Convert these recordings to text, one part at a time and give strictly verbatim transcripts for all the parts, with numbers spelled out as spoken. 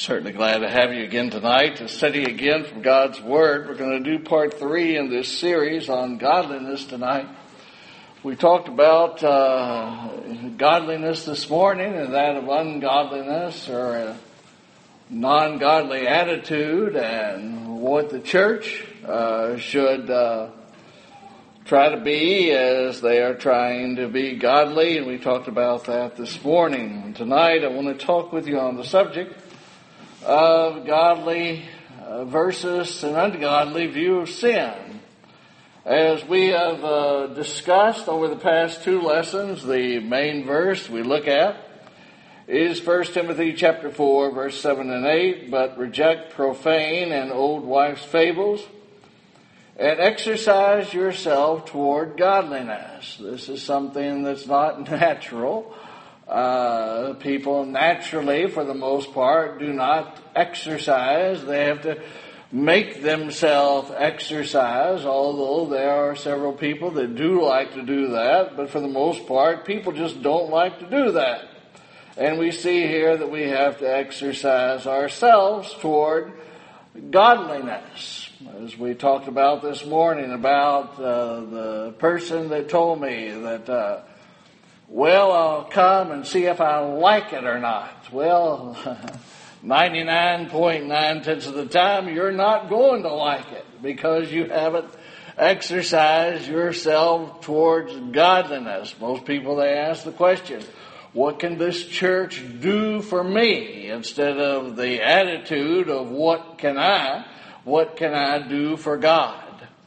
Certainly glad to have you again tonight to study again from God's Word. We're going to do part three in this series on godliness tonight. We talked about uh, godliness this morning and that of ungodliness or a non-godly attitude and what the church uh, should uh, try to be as they are trying to be godly. And we talked about that this morning. And tonight I want to talk with you on the subject of godly uh, versus an ungodly view of sin. As we have uh, discussed over the past two lessons, the main verse we look at is First Timothy chapter four, verse seven and eight, but reject profane and old wives' fables, and exercise yourself toward godliness. This is something that's not natural. Uh, people naturally, for the most part, do not exercise. They have to make themselves exercise, although there are several people that do like to do that. But for the most part, people just don't like to do that. And we see here that we have to exercise ourselves toward godliness. As we talked about this morning about uh, the person that told me that uh, Well, I'll come and see if I like it or not. Well, ninety-nine point nine tenths of the time, you're not going to like it because you haven't exercised yourself towards godliness. Most people, they ask the question, what can this church do for me? Instead of the attitude of what can I, what can I do for God?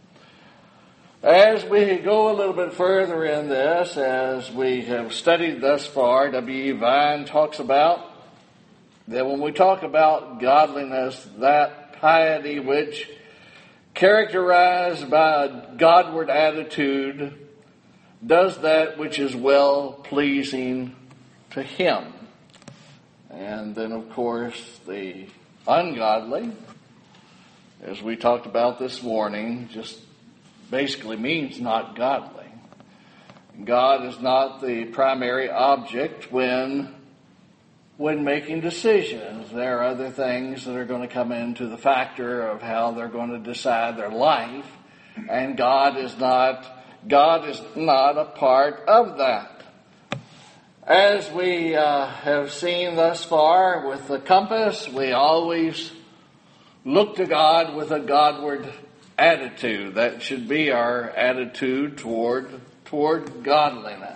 As we go a little bit further in this, as we have studied thus far, W E Vine talks about that when we talk about godliness, that piety which characterized by a Godward attitude does that which is well-pleasing to Him. And then, of course, the ungodly, as we talked about this morning, just basically means not godly. God is not the primary object when when making decisions. There are other things that are going to come into the factor of how they're going to decide their life, and God is not God is not a part of that. As we uh, have seen thus far with the compass, we always look to God with a Godward attitude. That should be our attitude toward toward godliness.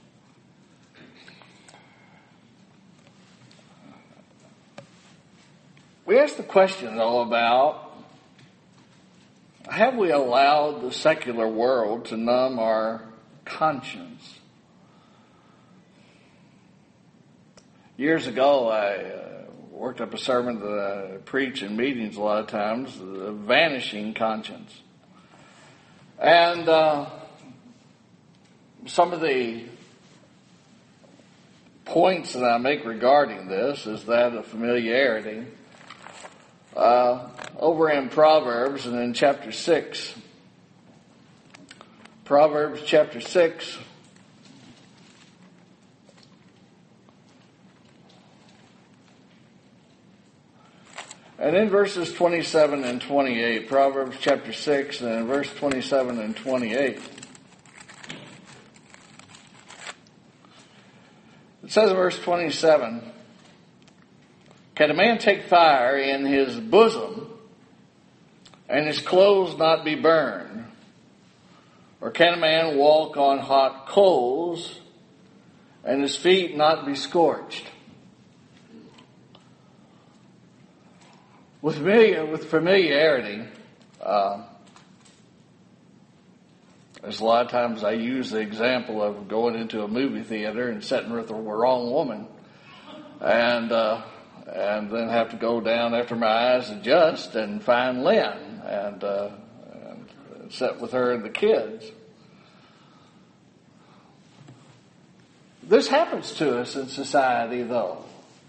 We ask the question, though, about have we allowed the secular world to numb our conscience? Years ago, I uh, worked up a sermon that I preach in meetings a lot of times, the vanishing conscience. And uh, some of the points that I make regarding this is that of familiarity. Uh, over in Proverbs and in chapter six, Proverbs chapter six, and in verses twenty-seven and twenty-eight, Proverbs chapter six, and in verse twenty-seven and twenty-eight, it says in verse twenty-seven, can a man take fire in his bosom and his clothes not be burned? Or can a man walk on hot coals and his feet not be scorched? With familiar, with familiarity, uh, there's a lot of times I use the example of going into a movie theater and sitting with the wrong woman, and uh, and then have to go down after my eyes adjust and find Lynn and, uh, and sit with her and the kids. This happens to us in society, though,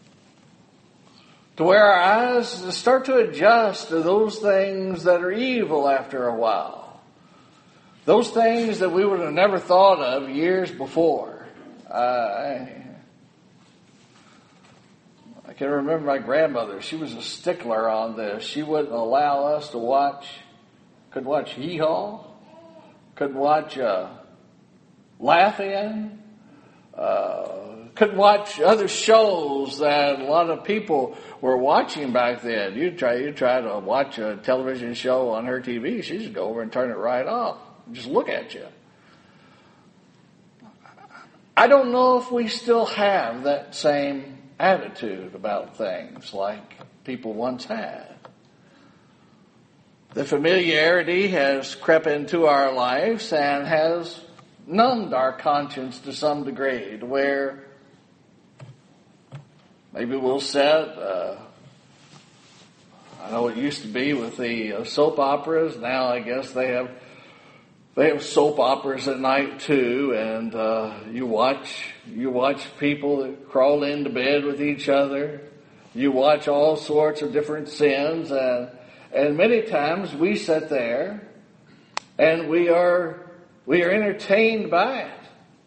to where our eyes start to adjust to those things that are evil after a while. Those things that we would have never thought of years before. Uh, I can remember my grandmother. She was a stickler on this. She wouldn't allow us to watch, could watch Hee Haw, could watch uh, Laugh-In, uh, could watch other shows that a lot of people were watching back then. You try, you try to watch a television show on her T V, she'd just go over and turn it right off, just look at you. I don't know if we still have that same attitude about things like people once had. The familiarity has crept into our lives and has numbed our conscience to some degree, to where maybe we'll set, uh, I know it used to be with the uh, soap operas. Now I guess they have They have soap operas at night too, and uh, you watch you watch people that crawl into bed with each other. You watch all sorts of different sins, and and many times we sit there, and we are we are entertained by it.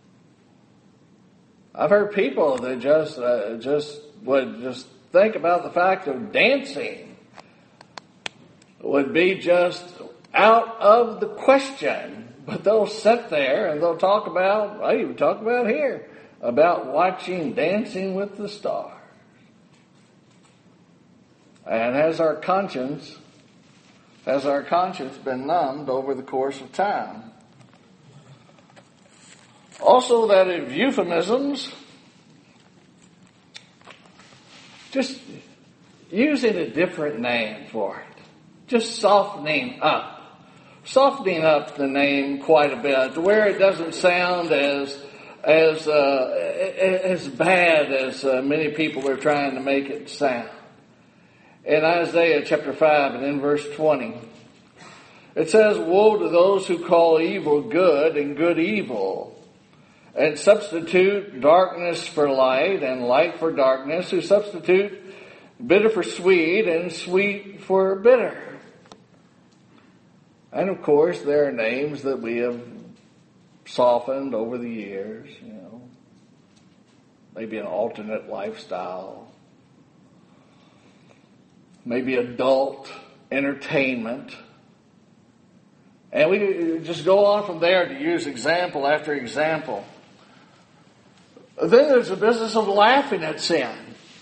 I've heard people that just uh, just would just think about the fact of dancing would be just out of the question. But they'll sit there and they'll talk about, I even talk about here, about watching Dancing with the Stars. And has our conscience, has our conscience been numbed over the course of time? Also, that of euphemisms, just using a different name for it, just softening up. Softening up the name quite a bit, to where it doesn't sound as as uh, as bad as uh, many people are trying to make it sound. In Isaiah chapter five and in verse twenty, it says, "Woe to those who call evil good and good evil, and substitute darkness for light and light for darkness, who substitute bitter for sweet and sweet for bitter." And of course, there are names that we have softened over the years, you know. Maybe an alternate lifestyle. Maybe adult entertainment. And we just go on from there to use example after example. Then there's the business of laughing at sin.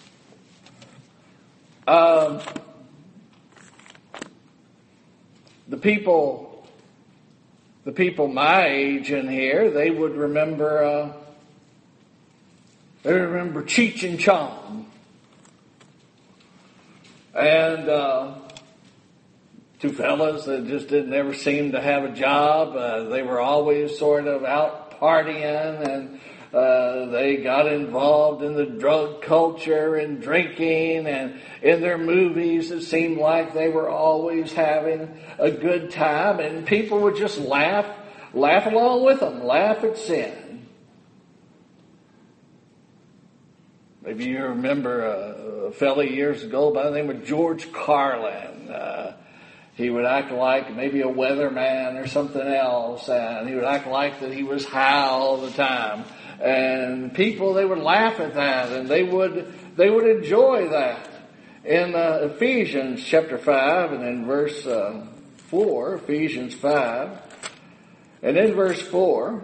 Um... The people, the people my age in here, they would remember, uh, they remember Cheech and Chong. And uh, two fellas that just didn't ever seem to have a job. Uh, they were always sort of out partying, and uh, they got involved in the drug culture and drinking, and in their movies it seemed like they were always having a good time, and people would just laugh, laugh along with them, laugh at sin. Maybe you remember a, a fella years ago by the name of George Carlin. Uh, He would act like maybe a weatherman or something else, and he would act like that he was high all the time. And people, they would laugh at that, and they would they would enjoy that. In uh, Ephesians chapter five and in verse uh, four, Ephesians five, and in verse four,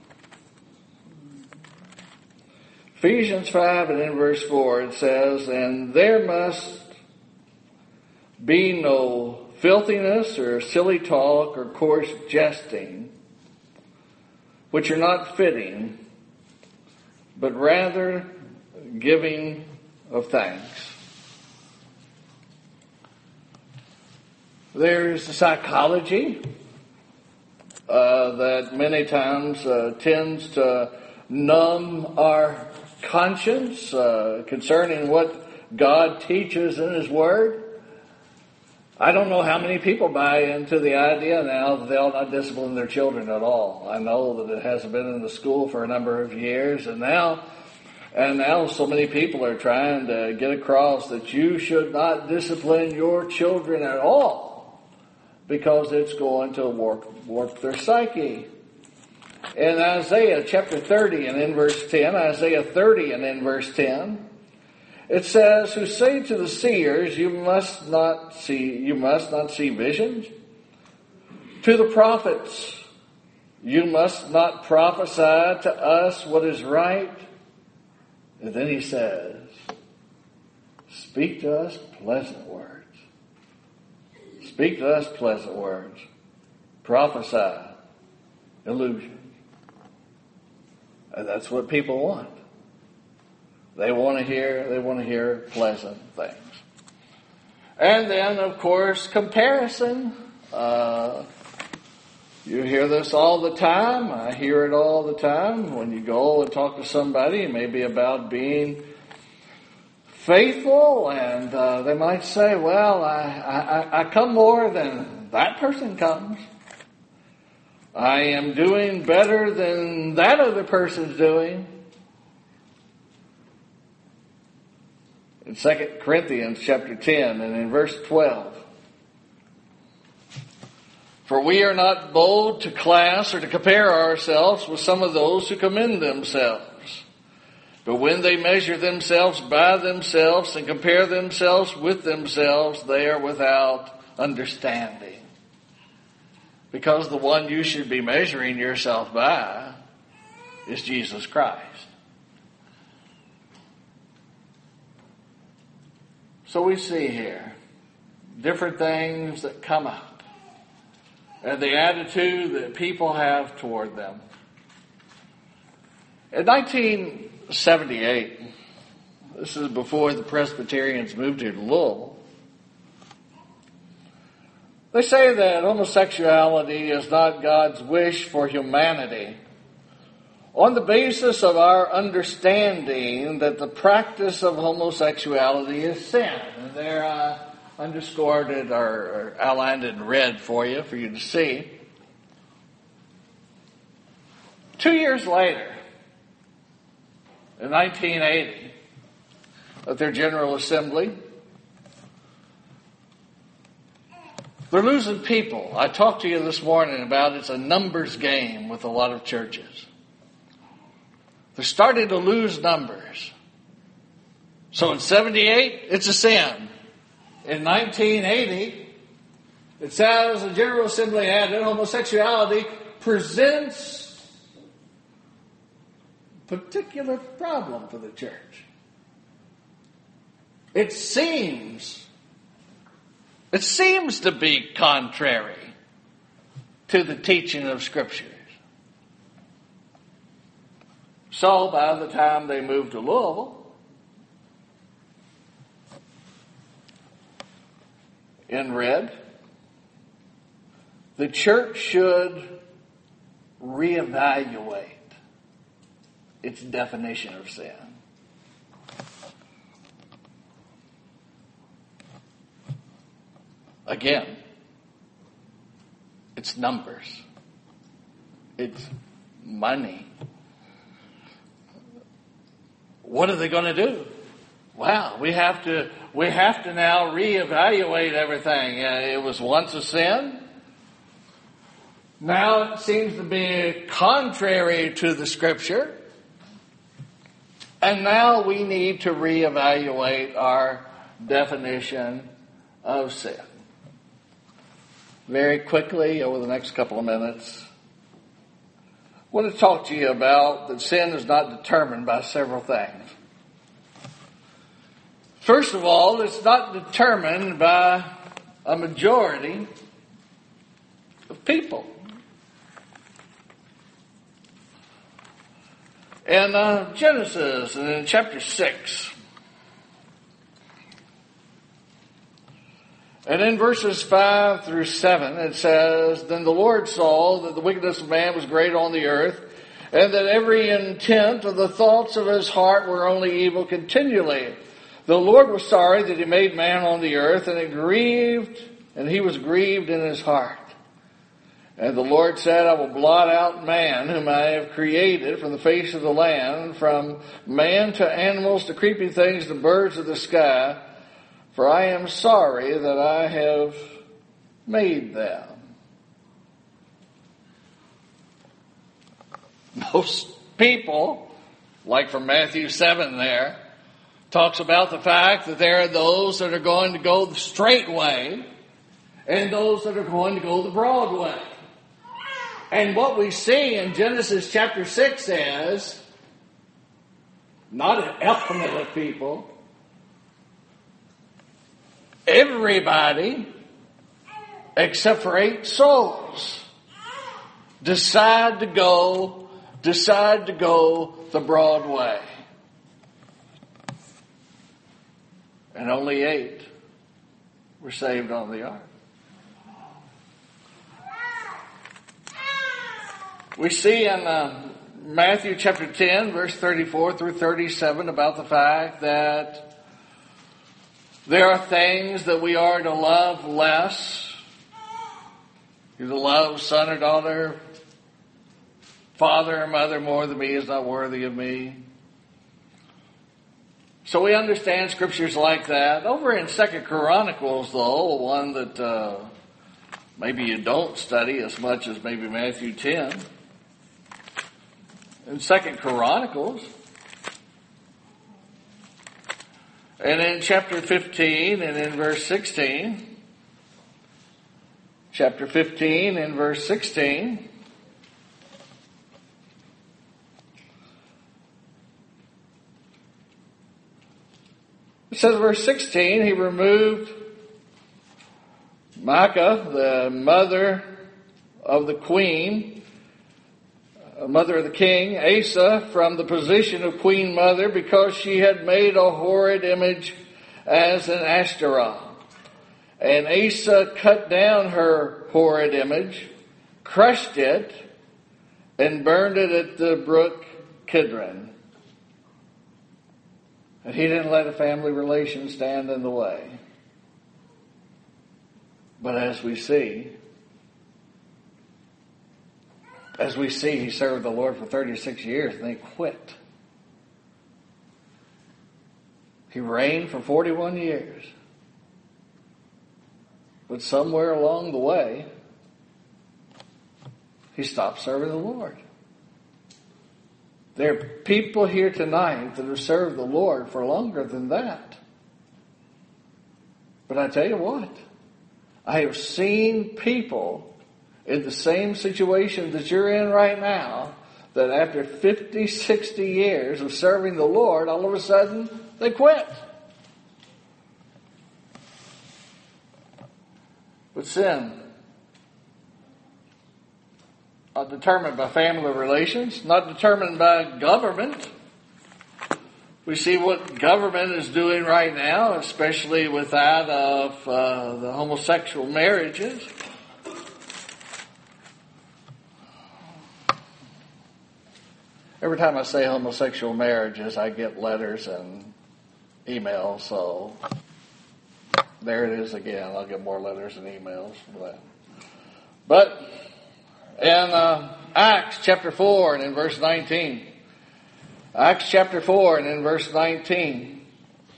Ephesians five and in verse four, it says, "And there must be no filthiness or silly talk or coarse jesting, which are not fitting, but rather giving of thanks." There's a psychology uh, that many times uh, tends to numb our conscience uh, concerning what God teaches in His Word. I don't know how many people buy into the idea now that they'll not discipline their children at all. I know that it hasn't been in the school for a number of years, and now, and now so many people are trying to get across that you should not discipline your children at all because it's going to warp, warp their psyche. In Isaiah chapter thirty and in verse ten, Isaiah thirty and in verse ten, It says, who say to the seers, you must not see, you must not see visions. To the prophets, you must not prophesy to us what is right. And then he says, speak to us pleasant words. Speak to us pleasant words. Prophesy illusion. And that's what people want. They want to hear, they want to hear pleasant things. And then, of course, comparison. Uh, you hear this all the time. I hear it all the time. When you go and talk to somebody, it may be about being faithful, and uh, they might say, well, I, I, I come more than that person comes. I am doing better than that other person's doing. In Second Corinthians chapter ten and in verse twelve. For we are not bold to class or to compare ourselves with some of those who commend themselves. But when they measure themselves by themselves and compare themselves with themselves, they are without understanding. Because the one you should be measuring yourself by is Jesus Christ. So we see here different things that come up and the attitude that people have toward them. In nineteen seventy-eight, this is before the Presbyterians moved here to Louisville, they say that homosexuality is not God's wish for humanity on the basis of our understanding that the practice of homosexuality is sin. And there I underscored it or, or outlined it in red for you, for you to see. Two years later, in nineteen eighty, at their General Assembly, they're losing people. I talked to you this morning about it's a numbers game with a lot of churches. They're starting to lose numbers. So in seventy-eight, it's a sin. In nineteen eighty, it says the General Assembly added, homosexuality presents a particular problem for the church. It seems, it seems to be contrary to the teaching of Scripture. So by the time they moved to Louisville, in red, the church should reevaluate its definition of sin. Again, it's numbers. It's money. What are they going to do? Wow, we have to we have to now reevaluate everything. Uh, it was once a sin. Now it seems to be contrary to the Scripture. And now we need to reevaluate our definition of sin. Very quickly, over the next couple of minutes, I want to talk to you about that sin is not determined by several things. First of all, it's not determined by a majority of people. In uh, Genesis, in chapter six, and in verses five through seven, it says, Then the Lord saw that the wickedness of man was great on the earth, and that every intent of the thoughts of his heart were only evil continually. The Lord was sorry that he made man on the earth, and it grieved, and he was grieved in his heart. And the Lord said, I will blot out man whom I have created from the face of the land, from man to animals to creeping things to birds of the sky, for I am sorry that I have made them. Most people, like from Matthew seven there, talks about the fact that there are those that are going to go the straight way and those that are going to go the broad way. And what we see in Genesis chapter six is not an element of people. Everybody, except for eight souls, decide to go, decide to go the broad way. And only eight were saved on the ark. We see in uh, Matthew chapter ten, verse thirty-four through thirty-seven about the fact that there are things that we are to love less. You're to love son or daughter, father or mother more than me is not worthy of me. So we understand scriptures like that. Over in Second Chronicles, though, one that uh, maybe you don't study as much as maybe Matthew ten. In Second Chronicles, and in chapter fifteen and in verse sixteen, chapter fifteen and verse sixteen, it says verse sixteen, he removed Maacah, the mother of the queen, mother of the king, Asa, from the position of queen mother because she had made a horrid image as an Ashtoreth. And Asa cut down her horrid image, crushed it, and burned it at the brook Kidron. And he didn't let a family relation stand in the way. But as we see, As we see, he served the Lord for thirty-six years and they quit. He reigned for forty-one years. But somewhere along the way, he stopped serving the Lord. There are people here tonight that have served the Lord for longer than that. But I tell you what, I have seen people in the same situation that you're in right now, that after fifty, sixty years of serving the Lord, all of a sudden, they quit. But sin, not determined by family relations, not determined by government. We see what government is doing right now, especially with that of uh, the homosexual marriages. Every time I say homosexual marriages, I get letters and emails, so there it is again. I'll get more letters and emails for that. But in uh, Acts chapter four and in verse nineteen, Acts chapter four and in verse nineteen,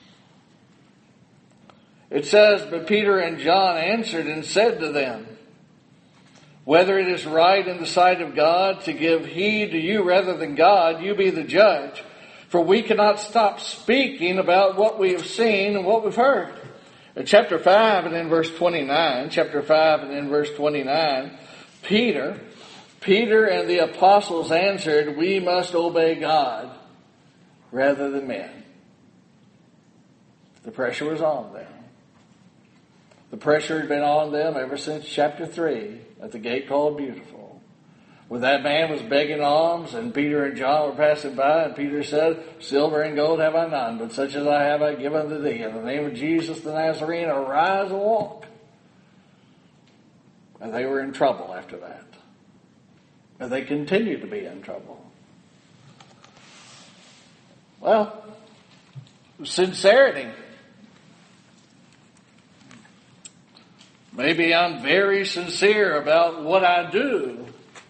it says, "But Peter and John answered and said to them, whether it is right in the sight of God to give heed to you rather than God, you be the judge. For we cannot stop speaking about what we have seen and what we've heard." In chapter five and in verse twenty-nine, chapter five and in verse twenty-nine, Peter, Peter and the apostles answered, "We must obey God rather than men." The pressure was on them. The pressure had been on them ever since chapter three at the gate called Beautiful. When that man was begging alms and Peter and John were passing by, and Peter said, "Silver and gold have I none, but such as I have I give unto thee. In the name of Jesus the Nazarene, arise and walk." And they were in trouble after that. And they continued to be in trouble. Well, sincerity. Maybe I'm very sincere about what I do.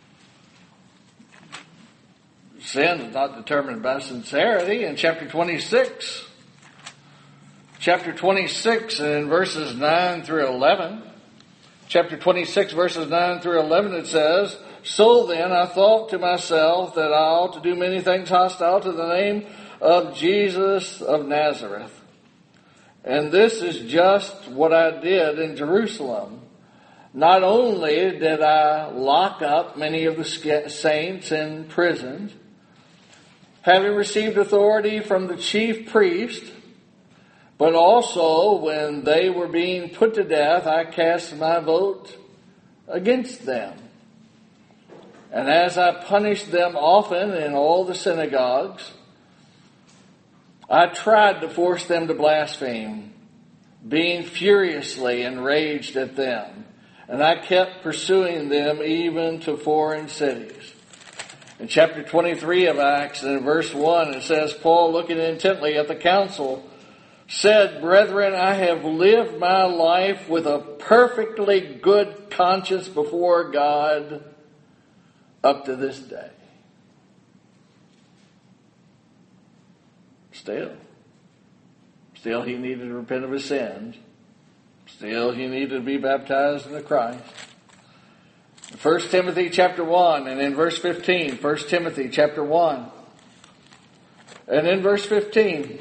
Sin is not determined by sincerity. In chapter twenty-six, chapter twenty-six and in verses nine through eleven, chapter twenty-six verses nine through eleven, it says, "So then I thought to myself that I ought to do many things hostile to the name of Jesus of Nazareth. And this is just what I did in Jerusalem. Not only did I lock up many of the saints in prisons, having received authority from the chief priest, but also when they were being put to death, I cast my vote against them. And as I punished them often in all the synagogues, I tried to force them to blaspheme, being furiously enraged at them. And I kept pursuing them even to foreign cities. In chapter twenty-three of Acts, and in verse one, it says, Paul, looking intently at the council, said, Brethren, I have lived my life with a perfectly good conscience before God up to this day. Still. Still he needed to repent of his sins. Still he needed to be baptized in the Christ. First Timothy chapter one and in verse fifteen. First Timothy chapter one and in verse fifteen.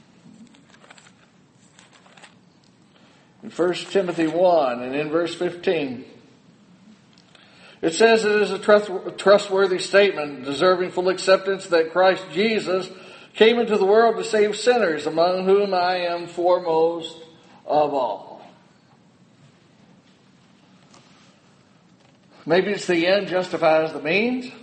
In First Timothy one and in verse fifteen. It says it is a trustworthy statement, deserving full acceptance, that Christ Jesus came into the world to save sinners, among whom I am foremost of all. Maybe it's the end justifies the means.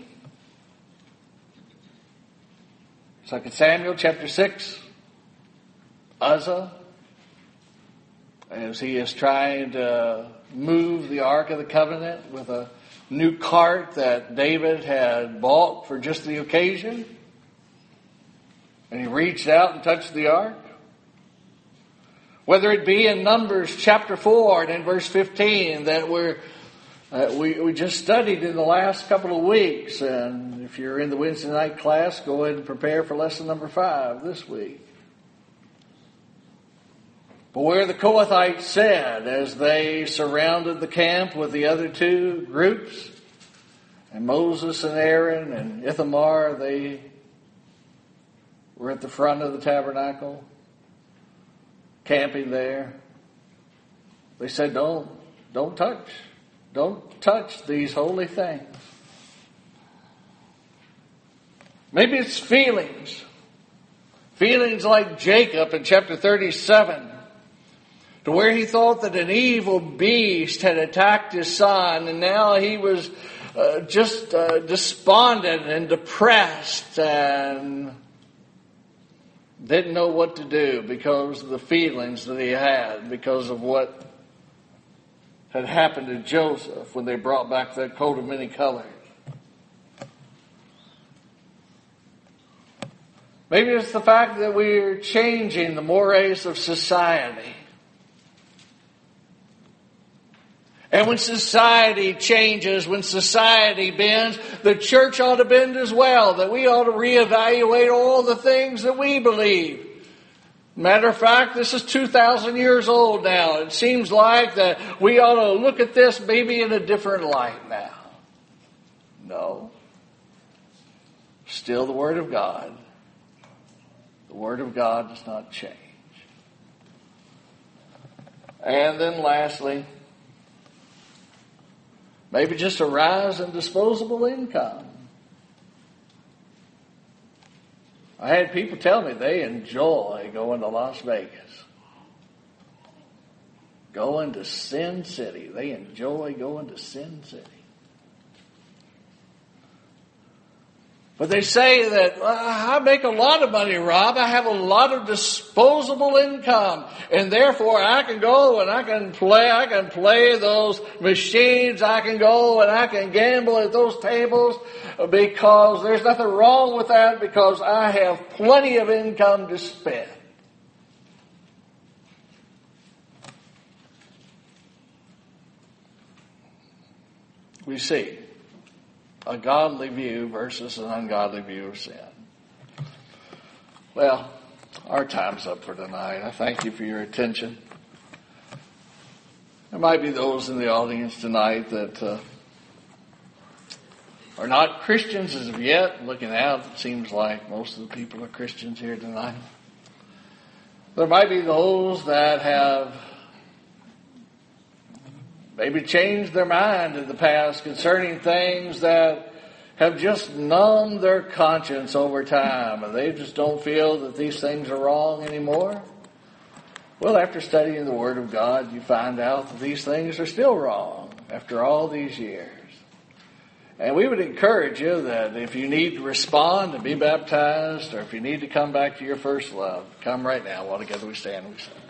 Second Samuel chapter six. Uzzah, as he is trying to move the Ark of the Covenant with a new cart that David had bought for just the occasion. And he reached out and touched the ark. Whether it be in Numbers chapter four and in verse fifteen that we're, uh, we, we just studied in the last couple of weeks. And if you're in the Wednesday night class, go ahead and prepare for lesson number five this week. But where the Kohathites said, as they surrounded the camp with the other two groups, and Moses and Aaron and Ithamar, they were at the front of the tabernacle, camping there. They said, don't, don't touch. Don't touch these holy things. Maybe it's feelings. Feelings like Jacob in chapter thirty-seven, to where he thought that an evil beast had attacked his son, and now he was uh, just uh, despondent and depressed and didn't know what to do because of the feelings that he had, because of what had happened to Joseph when they brought back that coat of many colors. Maybe it's the fact that we're changing the mores of society. And when society changes, when society bends, the church ought to bend as well. That we ought to reevaluate all the things that we believe. Matter of fact, this is two thousand years old now. It seems like that we ought to look at this maybe in a different light now. No. Still the Word of God. The Word of God does not change. And then lastly, maybe just a rise in disposable income. I had people tell me they enjoy going to Las Vegas. Going to Sin City. They enjoy going to Sin City. But they say that, well, I make a lot of money, Rob. I have a lot of disposable income. And therefore I can go and I can play, I can play those machines. I can go and I can gamble at those tables because there's nothing wrong with that because I have plenty of income to spend. We see a godly view versus an ungodly view of sin. Well, our time's up for tonight. I thank you for your attention. There might be those in the audience tonight that uh, are not Christians as of yet. Looking out, it seems like most of the people are Christians here tonight. There might be those that have maybe changed their mind in the past concerning things that have just numbed their conscience over time, and they just don't feel that these things are wrong anymore. Well, after studying the Word of God, you find out that these things are still wrong after all these years. And we would encourage you that if you need to respond and be baptized, or if you need to come back to your first love, come right now while together we stand and we sing.